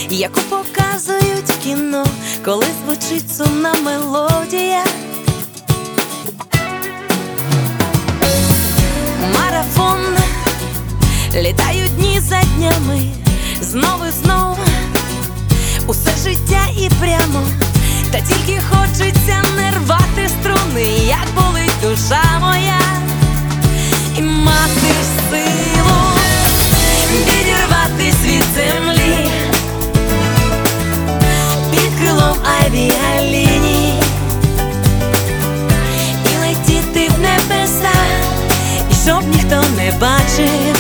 яку показують в кіно, коли звучить сумна мелодія. Марафон, літають дні за днями, знову і знову, усе життя і прямо. Та тільки хочеться не рвати струни, як болить душа моя, і мати силу відірватись від землі під крилом авіаліній і летіти в небеса, і щоб ніхто не бачив.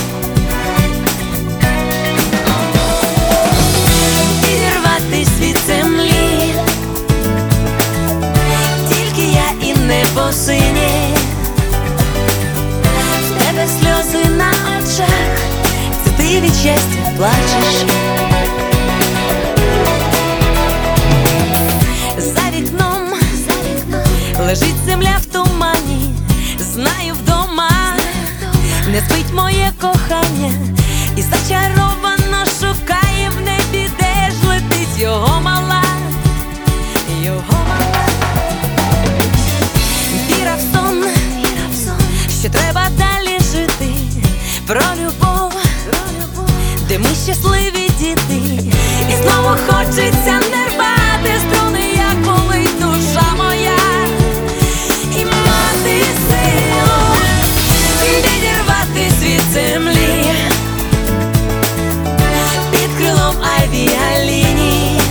Відірватись від землі, тільки я і небо синє. В тебе сльози на очах, це ти від щастя плачеш. За вікном лежить земля в тумані, знаю вдома не спить моє кохання, і зачаровано шукає в небі, де ж летить його мала, його мала. Віра в сон, що треба далі жити, про любов, де ми щасливі діти, і знову хочеться не рвати струни, як болить душа моя, і мати силу відірватись від землі під крилом авіаліній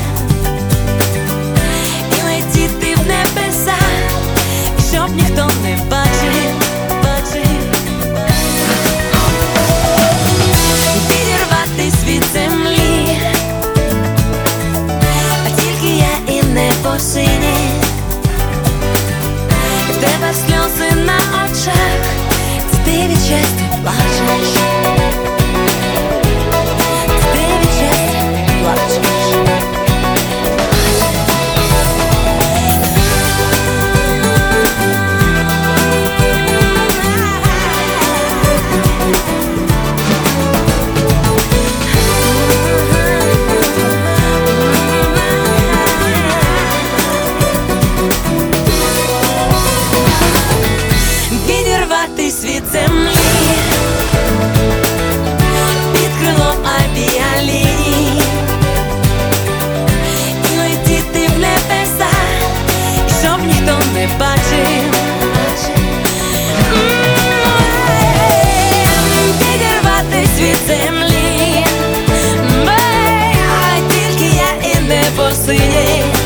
і летіти в небеса, щоб ніхто не бачив, відірватись від землі, а тільки я і небо синє. В тебе сльози на очах, це ти від щастя плачеш. Ти від щастя плачеш. Відірватись від землі під крилом авіаліній і летіти в небеса, і щоб ніхто не бачив. Відірватись від землі, а тільки я і небо синє.